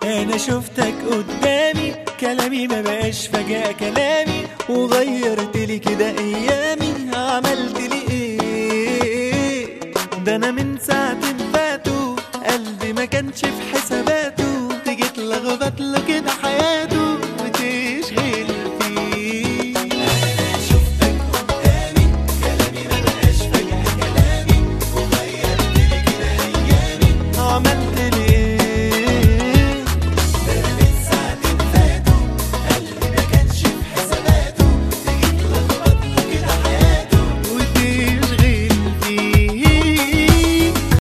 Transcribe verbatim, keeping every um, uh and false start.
انا شفتك قدامي، كلامي ما بقاش فجأة كلامي، وغيرت لي كده ايامي. عملت لي ايه ده؟ انا من ساعة